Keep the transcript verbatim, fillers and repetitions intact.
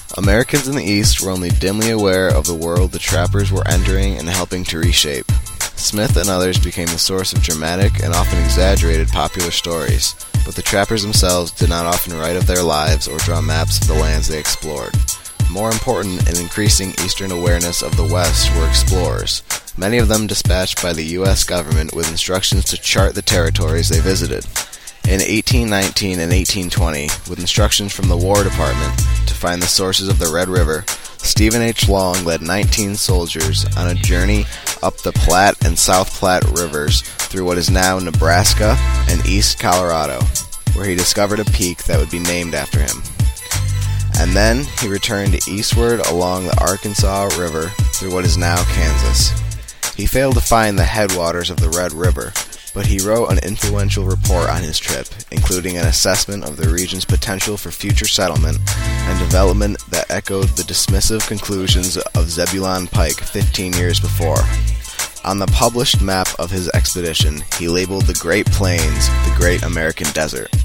Americans in the East were only dimly aware of the world the trappers were entering and helping to reshape. Smith and others became the source of dramatic and often exaggerated popular stories, but the trappers themselves did not often write of their lives or draw maps of the lands they explored. More important in increasing Eastern awareness of the West were explorers, many of them dispatched by the U S government with instructions to chart the territories they visited. In eighteen nineteen and eighteen twenty, with instructions from the War Department to find the sources of the Red River, Stephen H. Long led nineteen soldiers on a journey up the Platte and South Platte rivers through what is now Nebraska and East Colorado, where he discovered a peak that would be named after him. And then he returned eastward along the Arkansas River through what is now Kansas. He failed to find the headwaters of the Red River, but he wrote an influential report on his trip, including an assessment of the region's potential for future settlement and development that echoed the dismissive conclusions of Zebulon Pike fifteen years before. On the published map of his expedition, he labeled the Great Plains the Great American Desert.